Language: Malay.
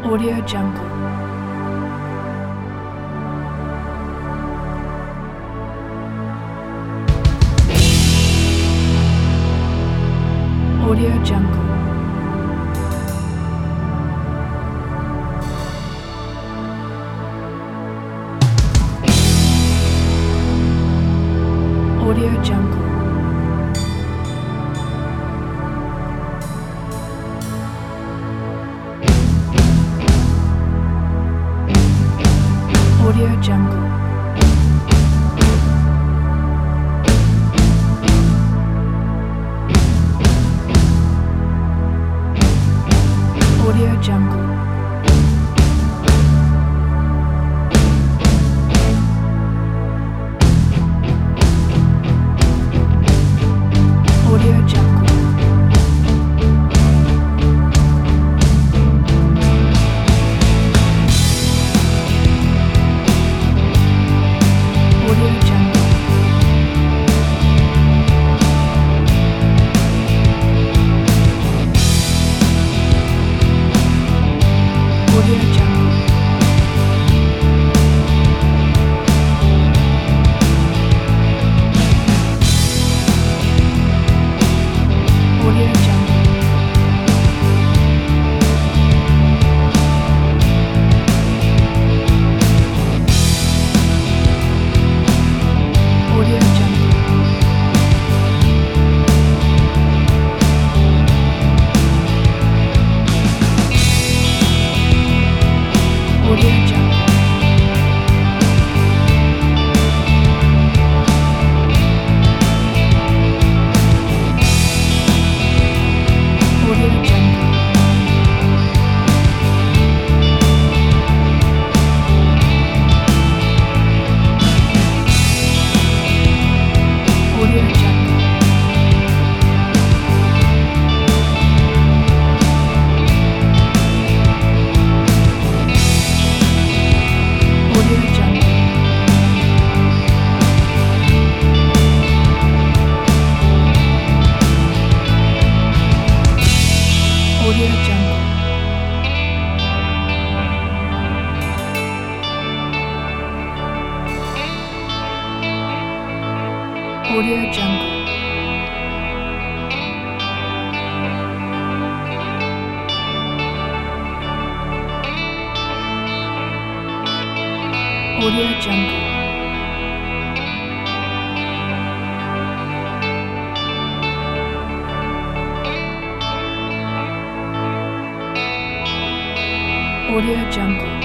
Audio Jungle. Audio Jungle. Audio Jungle. Audio Jungle. Audio Jungle. Audio Jungle. Audio Jungle. Audio Jungle. Audio Jungle. Audio Jungle. Audio Jungle. Audio Jungle. Audio Jungle. Audio Jungle. Audio Jungle. Audio Jungle. Audio Jungle. Audio Jungle.